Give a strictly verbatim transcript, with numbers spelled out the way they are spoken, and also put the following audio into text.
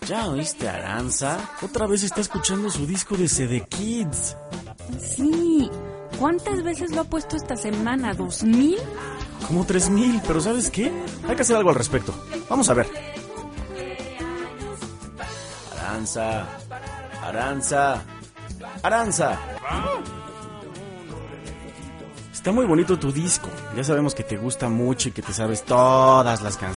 ¿Ya oíste a Aranza? Otra vez está escuchando su disco de C D Kids. Sí. ¿Cuántas veces lo ha puesto esta semana? ¿Dos mil? Como tres mil, pero ¿sabes qué? Hay que hacer algo al respecto. Vamos a ver. Aranza, Aranza, Aranza. Está muy bonito tu disco. Ya sabemos que te gusta mucho y que te sabes todas las canciones.